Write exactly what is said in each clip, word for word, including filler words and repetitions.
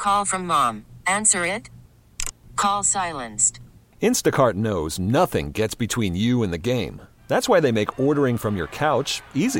Call from mom. Answer it. Call silenced. Instacart knows nothing gets between you and the game. That's why they make ordering from your couch easy.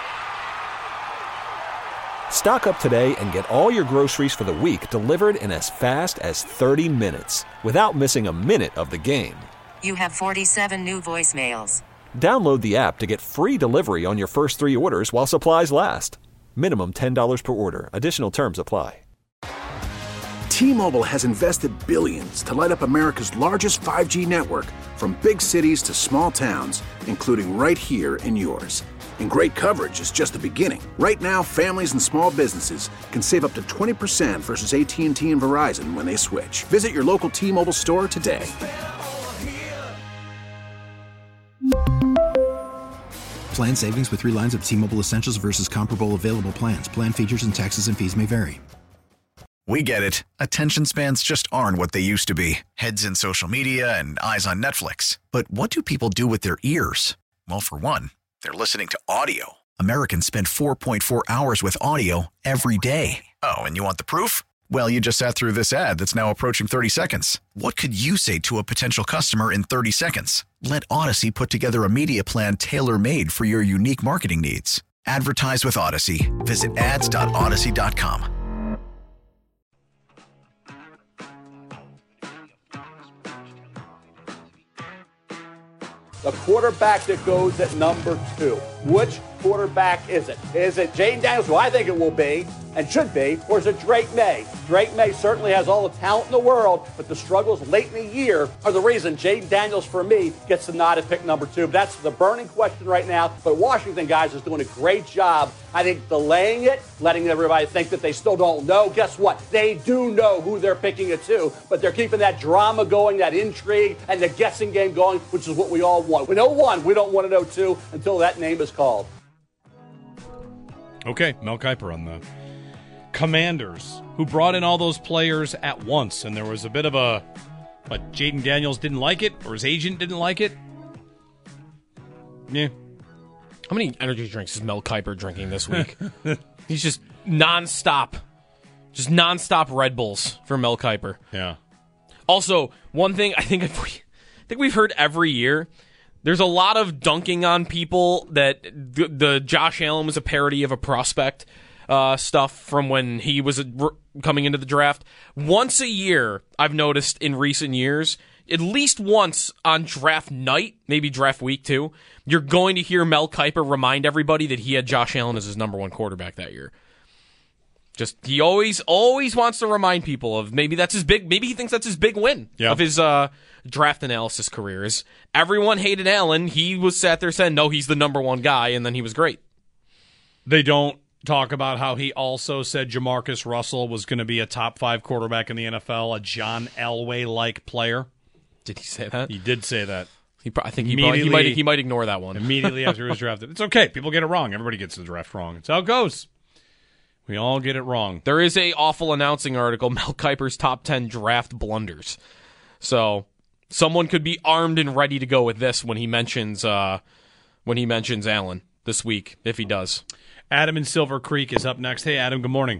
Stock up today and get all your groceries for the week delivered in as fast as thirty minutes without missing a minute of the game. You have forty-seven new voicemails. Download the app to get free delivery on your first three orders while supplies last. Minimum ten dollars per order. Additional terms apply. T-Mobile has invested billions to light up America's largest five G network, from big cities to small towns, including right here in yours. And great coverage is just the beginning. Right now, families and small businesses can save up to twenty percent versus A T and T and Verizon when they switch. Visit your local T-Mobile store today. Plan savings with three lines of T-Mobile Essentials versus comparable available plans. Plan features and taxes and fees may vary. We get it. Attention spans just aren't what they used to be. Heads in social media and eyes on Netflix. But what do people do with their ears? Well, for one, they're listening to audio. Americans spend four point four hours with audio every day. Oh, and you want the proof? Well, you just sat through this ad that's now approaching thirty seconds. What could you say to a potential customer in thirty seconds? Let Odyssey put together a media plan tailor-made for your unique marketing needs. Advertise with Odyssey. Visit ads dot odyssey dot com. The quarterback that goes at number two. Which quarterback is it? Is it Jayden Daniels, who I think it will be and should be, or is it Drake May? Drake May certainly has all the talent in the world, but the struggles late in the year are the reason Jayden Daniels, for me, gets the nod at pick number two. But that's the burning question right now. But Washington, guys, is doing a great job, I think, delaying it, letting everybody think that they still don't know. Guess what? They do know who they're picking at two, but they're keeping that drama going, that intrigue, and the guessing game going, which is what we all want. We know one, we don't want to know two until that name is called. Okay, Mel Kiper on the Commanders, who brought in all those players at once, and there was a bit of a, but Jayden Daniels didn't like it, or his agent didn't like it. Yeah. How many energy drinks is Mel Kiper drinking this week? He's just nonstop, just nonstop Red Bulls for Mel Kiper. Yeah. Also, one thing I think if we, I think we've heard every year. There's a lot of dunking on people that the, the Josh Allen was a parody of a prospect uh, stuff from when he was a, r- coming into the draft. Once a year, I've noticed in recent years, at least once on draft night, maybe draft week too, you're going to hear Mel Kiper remind everybody that he had Josh Allen as his number one quarterback that year. Just he always always wants to remind people of maybe that's his big maybe he thinks that's his big win yep. of his uh, draft analysis career. Is everyone hated Allen, he was sat there saying no, he's the number one guy, and then he was great. They don't talk about how he also said Jamarcus Russell was going to be a top five quarterback in the N F L, a John Elway like player. Did he say that? He did say that. He, I think he, probably, he might he might ignore that one immediately after he was drafted. It's okay. People get it wrong. Everybody gets the draft wrong. It's how it goes. We all get it wrong. There is a awful announcing article, Mel Kiper's top ten draft blunders. So someone could be armed and ready to go with this when he mentions uh, when he mentions Allen this week, if he does. Adam in Silver Creek is up next. Hey, Adam. Good morning.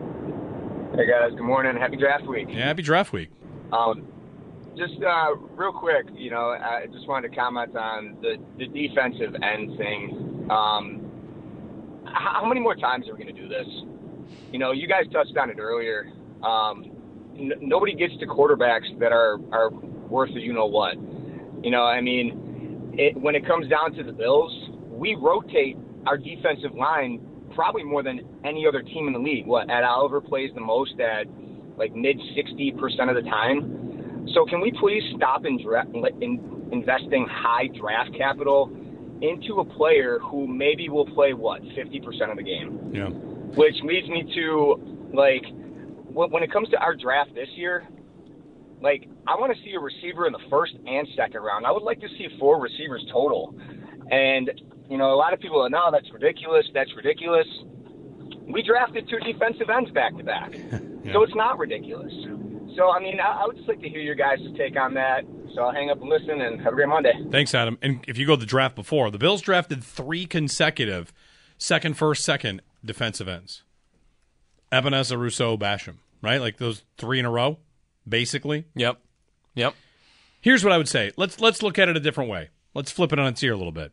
Hey guys. Good morning. Happy draft week. Yeah, happy draft week. Um, just uh, real quick, you know, I just wanted to comment on the, the defensive end thing. Um, how many more times are we going to do this? You know, you guys touched on it earlier. Um, n- nobody gets to quarterbacks that are, are worth the you-know-what. You know, I mean, it, when it comes down to the Bills, we rotate our defensive line probably more than any other team in the league. What, Ed Oliver plays the most at, like, mid sixty percent of the time. So can we please stop in dra- in investing high draft capital into a player who maybe will play, what, fifty percent of the game? Yeah. Which leads me to, like, when it comes to our draft this year, like, I want to see a receiver in the first and second round. I would like to see four receivers total. And, you know, a lot of people are, no, that's ridiculous, that's ridiculous. We drafted two defensive ends back-to-back. Yeah. So it's not ridiculous. So, I mean, I, I would just like to hear your guys' take on that. So I'll hang up and listen, and have a great Monday. Thanks, Adam. And if you go to the draft before, the Bills drafted three consecutive second, first, second defensive ends. Ebenezer, Rousseau, Basham. right? Like those three in a row, basically. Yep. Yep. Here's what I would say. Let's let's look at it a different way. Let's flip it on its ear a little bit.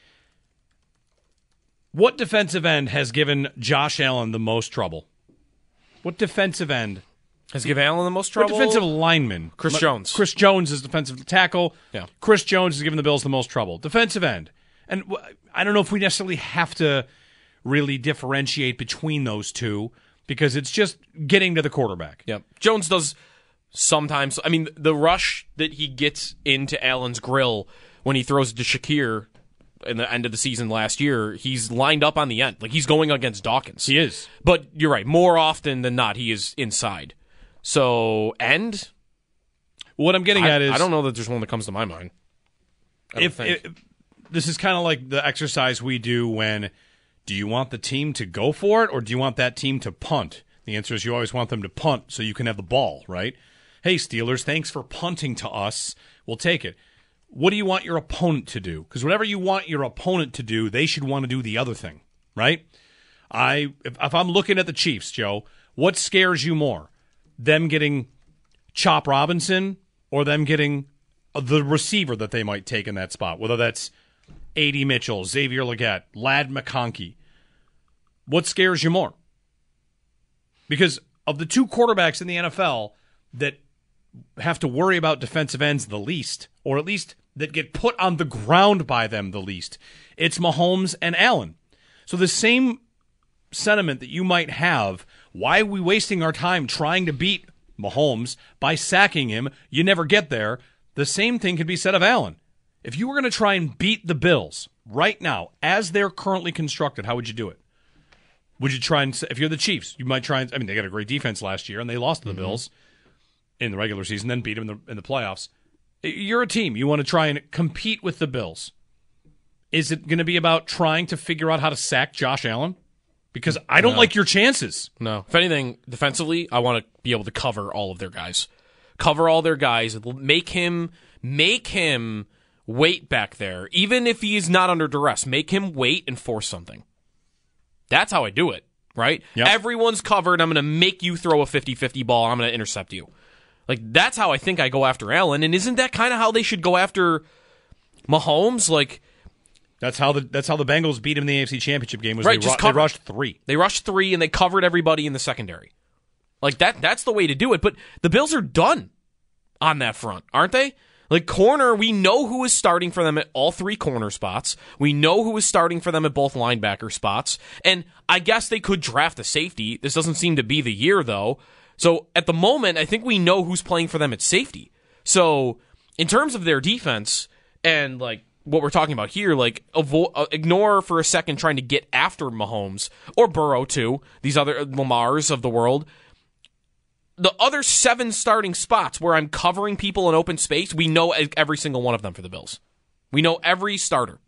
What defensive end has given Josh Allen the most trouble? What defensive end has given Allen the most trouble? What defensive lineman? Chris Le- Jones. Chris Jones is defensive tackle. Yeah. Chris Jones has given the Bills the most trouble. Defensive end. And I don't know if we necessarily have to really differentiate between those two because it's just getting to the quarterback. Yep. Jones does sometimes. I mean, the rush that he gets into Allen's grill when he throws to Shakir in the end of the season last year, he's lined up on the end. Like, he's going against Dawkins. He is. But you're right. More often than not, he is inside. So, end? What I'm getting I, at is... I don't know that there's one that comes to my mind. If, if this is kind of like the exercise we do when, do you want the team to go for it or do you want that team to punt? The answer is you always want them to punt so you can have the ball, right? Hey, Steelers, thanks for punting to us. We'll take it. What do you want your opponent to do? Because whatever you want your opponent to do, they should want to do the other thing, right? I if, if I'm looking at the Chiefs, Joe, what scares you more? Them getting Chop Robinson or them getting the receiver that they might take in that spot, whether that's A D Mitchell, Xavier Legette, Ladd McConkey. What scares you more? Because of the two quarterbacks in the N F L that have to worry about defensive ends the least, or at least that get put on the ground by them the least, it's Mahomes and Allen. So the same sentiment that you might have, why are we wasting our time trying to beat Mahomes by sacking him? You never get there. The same thing could be said of Allen. If you were going to try and beat the Bills right now, as they're currently constructed, how would you do it? Would you try and, if you're the Chiefs, you might try and, I mean, they got a great defense last year, and they lost to the mm-hmm. Bills in the regular season, then beat them in the, in the playoffs. You're a team. You want to try and compete with the Bills. Is it going to be about trying to figure out how to sack Josh Allen? Because I don't no. like your chances. No. If anything, defensively, I want to be able to cover all of their guys. Cover all their guys. Make him, make him wait back there. Even if he is not under duress, make him wait and force something. That's how I do it, right? Yep. Everyone's covered. I'm going to make you throw a fifty-fifty ball. I'm going to intercept you. Like, that's how I think I go after Allen. And isn't that kind of how they should go after Mahomes? Like, that's how the that's how the Bengals beat him in the A F C Championship game. Was right, they, just ru- they rushed three. They rushed three, and they covered everybody in the secondary. Like, that that's the way to do it. But the Bills are done on that front, aren't they? Like, corner, we know who is starting for them at all three corner spots. We know who is starting for them at both linebacker spots. And I guess they could draft a safety. This doesn't seem to be the year, though. So at the moment, I think we know who's playing for them at safety. So in terms of their defense and like what we're talking about here, like avo- uh, ignore for a second trying to get after Mahomes or Burrow too, these other Lamars of the world. The other seven starting spots where I'm covering people in open space, we know every single one of them for the Bills. We know every starter.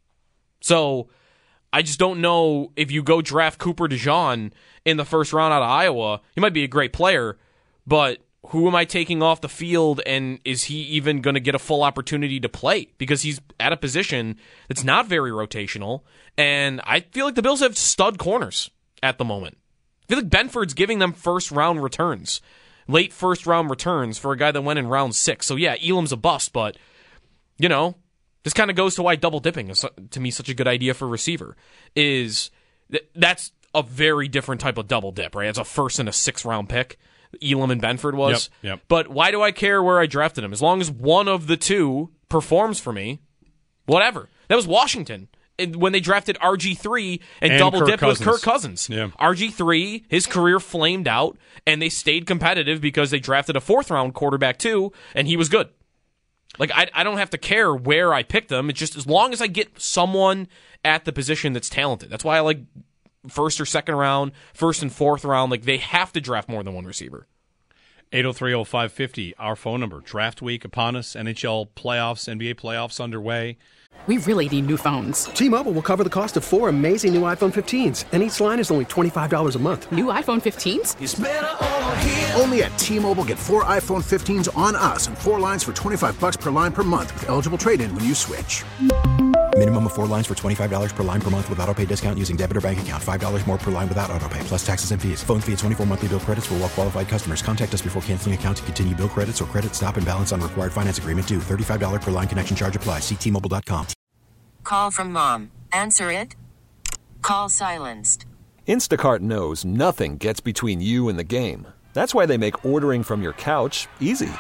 So I just don't know if you go draft Cooper DeJean in the first round out of Iowa. He might be a great player, but who am I taking off the field, and is he even going to get a full opportunity to play? Because he's at a position that's not very rotational, and I feel like the Bills have stud corners at the moment. I feel like Benford's giving them first-round returns, late first-round returns for a guy that went in round six. So, yeah, Elam's a bust, but, you know, this kind of goes to why double-dipping is, to me, such a good idea for receiver, is th- that's a very different type of double-dip, right? It's a first and a sixth-round pick. Elam and Benford was. Yep, yep. But why do I care where I drafted him? As long as one of the two performs for me, whatever. That was Washington when they drafted R G three and, and double-dipped with Kirk Cousins. Yeah. R G three, his career flamed out, and they stayed competitive because they drafted a fourth-round quarterback too, and he was good. Like, I, I don't have to care where I pick them. It's just as long as I get someone at the position that's talented. That's why I like first or second round, first and fourth round. Like, they have to draft more than one receiver. eight oh three oh five fifty, our phone number. Draft week upon us, N H L playoffs, N B A playoffs underway. We really need new phones. T-Mobile will cover the cost of four amazing new iPhone fifteens, and each line is only twenty-five dollars a month. New iPhone fifteens? It's better over here. Only at T-Mobile, get four iPhone fifteens on us and four lines for twenty-five bucks per line per month with eligible trade-in when you switch. Minimum of four lines for twenty-five dollars per line per month with autopay discount using debit or bank account. five dollars more per line without autopay, plus taxes and fees. Phone fee at twenty-four monthly bill credits for well-qualified customers. Contact us before canceling account to continue bill credits or credit stop and balance on required finance agreement due. thirty-five dollars per line connection charge applies. See T Mobile dot com. Call from mom. Answer it. Call silenced. Instacart knows nothing gets between you and the game. That's why they make ordering from your couch easy.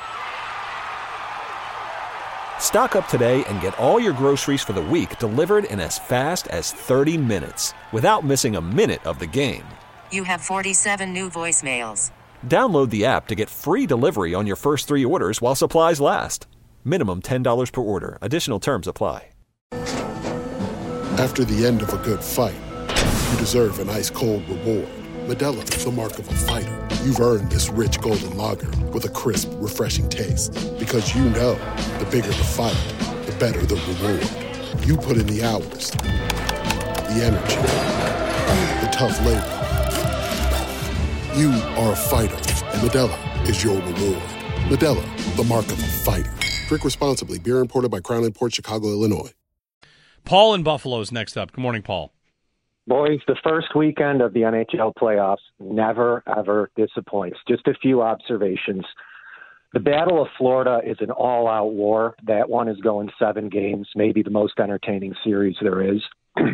Stock up today and get all your groceries for the week delivered in as fast as thirty minutes without missing a minute of the game. You have forty-seven new voicemails. Download the app to get free delivery on your first three orders while supplies last. Minimum ten dollars per order. Additional terms apply. After the end of a good fight, you deserve an ice-cold reward. Modelo is the mark of a fighter. You've earned this rich golden lager with a crisp, refreshing taste. Because you know, the bigger the fight, the better the reward. You put in the hours, the energy, the tough labor. You are a fighter, and Modelo is your reward. Modelo, the mark of a fighter. Drink responsibly. Beer imported by Crown Imports, Chicago, Illinois. Paul in Buffalo is next up. Good morning, Paul. Boys, the first weekend of the N H L playoffs never, ever disappoints. Just a few observations. The Battle of Florida is an all-out war. That one is going seven games, maybe the most entertaining series there is.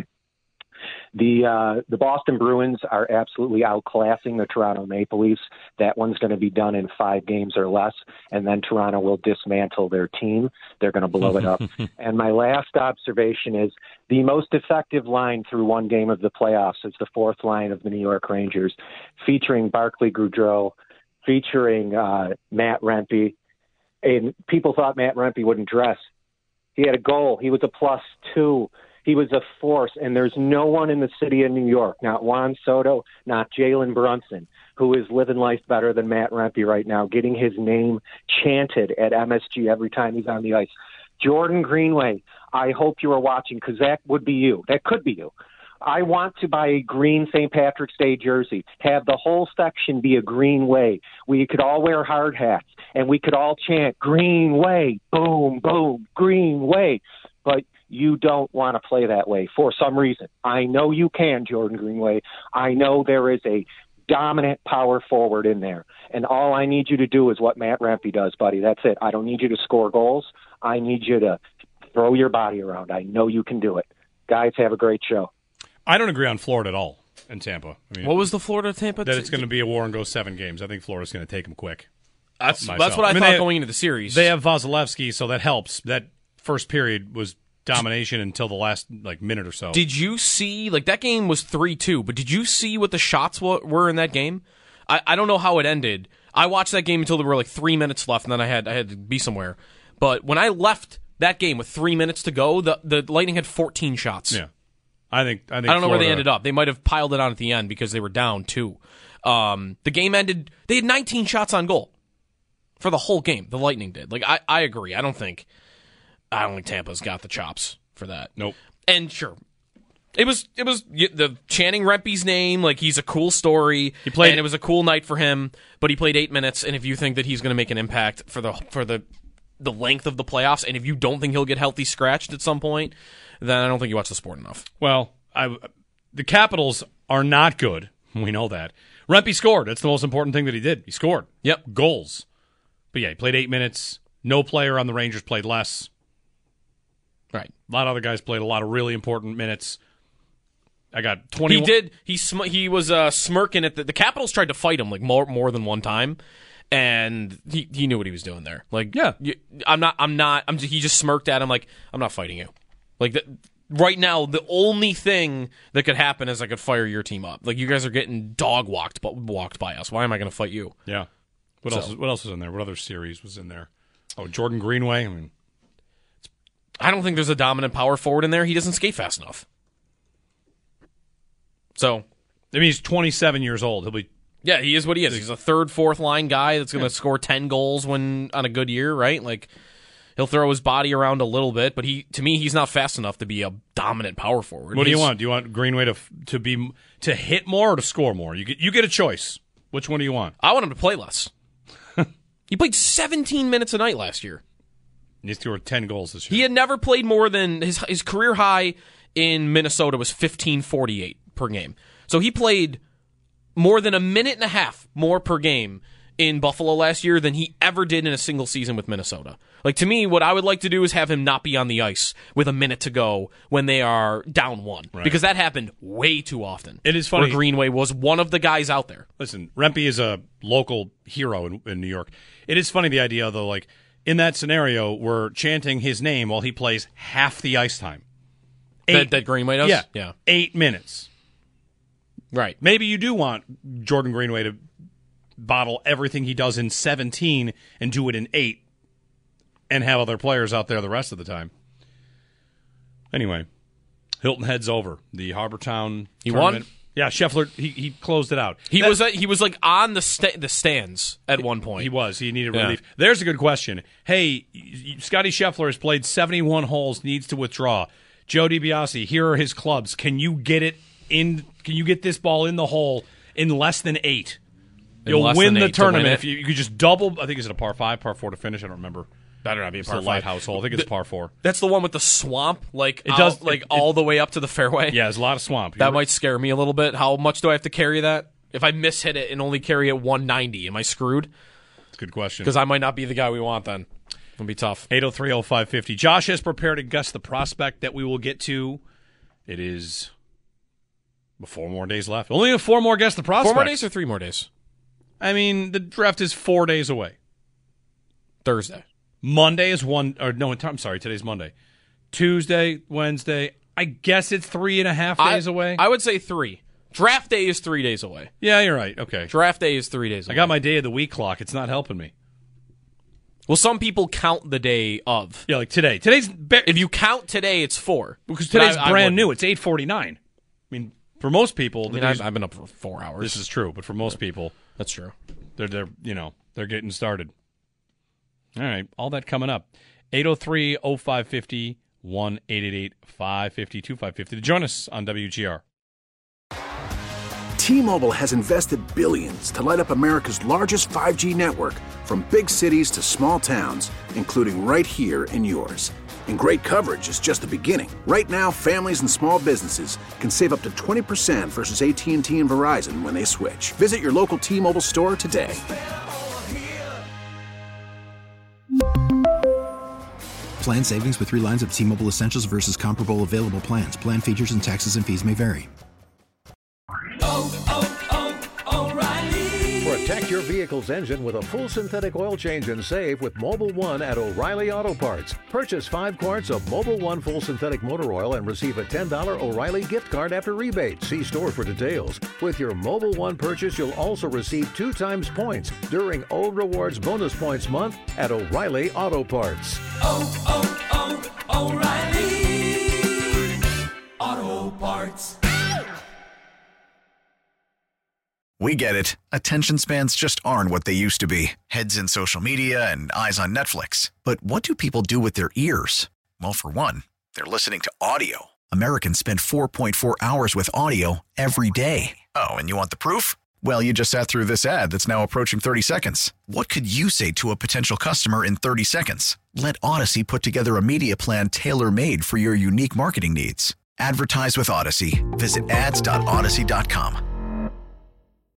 The uh, the Boston Bruins are absolutely outclassing the Toronto Maple Leafs. That one's going to be done in five games or less, and then Toronto will dismantle their team. They're going to blow it up. And my last observation is the most effective line through one game of the playoffs is the fourth line of the New York Rangers, featuring Barclay Goodrow, featuring uh, Matt Rempe. And people thought Matt Rempe wouldn't dress. He had a goal. He was a plus two. He was a force, and there's no one in the city of New York, not Juan Soto, not Jalen Brunson, who is living life better than Matt Rempe right now, getting his name chanted at M S G every time he's on the ice. Jordan Greenway, I hope you are watching, because that would be you. That could be you. I want to buy a green Saint Patrick's Day jersey, have the whole section be a green way. We could all wear hard hats, and we could all chant, Green Way, boom, boom, Green Way. But you don't want to play that way for some reason. I know you can, Jordan Greenway. I know there is a dominant power forward in there. And all I need you to do is what Matt Rempe does, buddy. That's it. I don't need you to score goals. I need you to throw your body around. I know you can do it. Guys, have a great show. I don't agree on Florida at all in Tampa. I mean, what was the Florida-Tampa? That it's going to be a war and go seven games. I think Florida's going to take them quick. That's myself. that's what I, I mean, thought they, going into the series. They have Vasilevsky, so that helps. That first period was domination until the last like minute or so. Did you see, like, that game was three two, but did you see what the shots w- were in that game? I, I don't know how it ended. I watched that game until there were like three minutes left, and then I had I had to be somewhere. But when I left that game with three minutes to go, the, the Lightning had fourteen shots. Yeah. I think I think I don't know Florida, where they ended up. They might have piled it on at the end because they were down two. Um, the game ended, they had nineteen shots on goal for the whole game. The Lightning did. Like, I, I agree. I don't think I don't think Tampa's got the chops for that. Nope. And sure, it was it was the chanting Rempe's name, like he's a cool story. He played, and it was a cool night for him. But he played eight minutes, and if you think that he's going to make an impact for the for the the length of the playoffs, and if you don't think he'll get healthy scratched at some point, then I don't think you watch the sport enough. Well, I, the Capitals are not good. We know that. Rempe scored. That's the most important thing that he did. He scored. Yep, goals. But yeah, he played eight minutes. No player on the Rangers played less. Right. A lot of other guys played a lot of really important minutes. I got twenty. He did. He sm- he was uh, smirking at the, the Capitals tried to fight him like more more than one time, and he, he knew what he was doing there. Like, yeah, you, I'm not. I'm not. I'm. He just smirked at him like, I'm not fighting you. Like the, right now, the only thing that could happen is I could fire your team up. Like, you guys are getting dog walked walked by us. Why am I going to fight you? Yeah. What so, else? What else was in there? What other series was in there? Oh, Jordan Greenway. I mean. I don't think there's a dominant power forward in there. He doesn't skate fast enough. So, I mean, he's twenty-seven years old. He'll be. Yeah, he is what he is. He's a third, fourth line guy that's going to yeah. score ten goals when on a good year, right? Like, he'll throw his body around a little bit, but he, to me, he's not fast enough to be a dominant power forward. What he's, do you want? Do you want Greenway to to be to hit more or to score more? You get you get a choice. Which one do you want? I want him to play less. He played seventeen minutes a night last year. And he scored ten goals this year. He had never played more than his his career high in Minnesota was fifteen forty-eight per game. So he played more than a minute and a half more per game in Buffalo last year than he ever did in a single season with Minnesota. Like, to me, what I would like to do is have him not be on the ice with a minute to go when they are down one. Right. Because that happened way too often. It is funny. Where Greenway was one of the guys out there. Listen, Rempe is a local hero in, in New York. It is funny, the idea, though, like, in that scenario, we're chanting his name while he plays half the ice time. Eight, that, that Greenway does? Yeah. yeah. Eight minutes. Right. Maybe you do want Jordan Greenway to bottle everything he does in seventeen and do it in eight and have other players out there the rest of the time. Anyway, Hilton heads over. The Harbortown He tournament. won? Yeah, Scheffler, he, he closed it out. He that, was uh, he was like on the sta- the stands at one point. He was. He needed yeah. relief. There's a good question. Hey, Scotty Scheffler has played seventy-one holes, needs to withdraw. Joe DiBiase, here are his clubs. Can you get it in? Can you get this ball in the hole in less than eight? In You'll win the to tournament win if you, you could just double. I think it's a par five, par four to finish. I don't remember. Better not be a par five. lighthouse hole. I think it's the, par four. That's the one with the swamp, like it out, does like it, all it, the way up to the fairway. Yeah, there's a lot of swamp. That You're, might scare me a little bit. How much do I have to carry that? If I mishit it and only carry it one ninety, am I screwed? That's a good question. Because I might not be the guy we want then. It'll be tough. eight oh three oh five fifty. Josh has prepared to guess the prospect that we will get to. It is four more days left. Only have four more guess the prospect. Four more days or three more days? I mean, the draft is four days away. Thursday. Monday is one, or no, I'm sorry, today's Monday. Tuesday, Wednesday, I guess it's three and a half days I, away. I would say three. Draft day is three days away. Yeah, you're right. Okay. Draft day is three days away. I got my day of the week clock. It's not helping me. Well, some people count the day of. Yeah, like today. Today's ba- If you count today, it's four. Because today's I, brand I new. It's eight forty-nine. I mean, for most people, I mean, I've, I've been up for four hours. This is true, but for most people, that's true. They're they're you know they're getting started. All right, all that coming up. eight oh three oh five fifty, one eight eight eight five five zero two five five zero to join us on W G R. T-Mobile has invested billions to light up America's largest five G network, from big cities to small towns, including right here in yours. And great coverage is just the beginning. Right now, families and small businesses can save up to twenty percent versus A T and T and Verizon when they switch. Visit your local T-Mobile store today. Plan savings with three lines of T-Mobile Essentials versus comparable available plans. Plan features and taxes and fees may vary. Oh, oh, oh, O'Reilly. Protect your vehicle's engine with a full synthetic oil change and save with Mobil one at O'Reilly Auto Parts. Purchase five quarts of Mobil one full synthetic motor oil and receive a ten dollars O'Reilly gift card after rebate. See store for details. With your Mobil one purchase, you'll also receive two times points during O Rewards Bonus Points Month at O'Reilly Auto Parts. Oh, oh, oh, O'Reilly Auto Parts. We get it. Attention spans just aren't what they used to be. Heads in social media and eyes on Netflix. But what do people do with their ears? Well, for one, they're listening to audio. Americans spend four point four hours with audio every day. Oh, and you want the proof? Well, you just sat through this ad that's now approaching thirty seconds. What could you say to a potential customer in thirty seconds? Let Odyssey put together a media plan tailor-made for your unique marketing needs. Advertise with Odyssey. Visit ads dot odyssey dot com.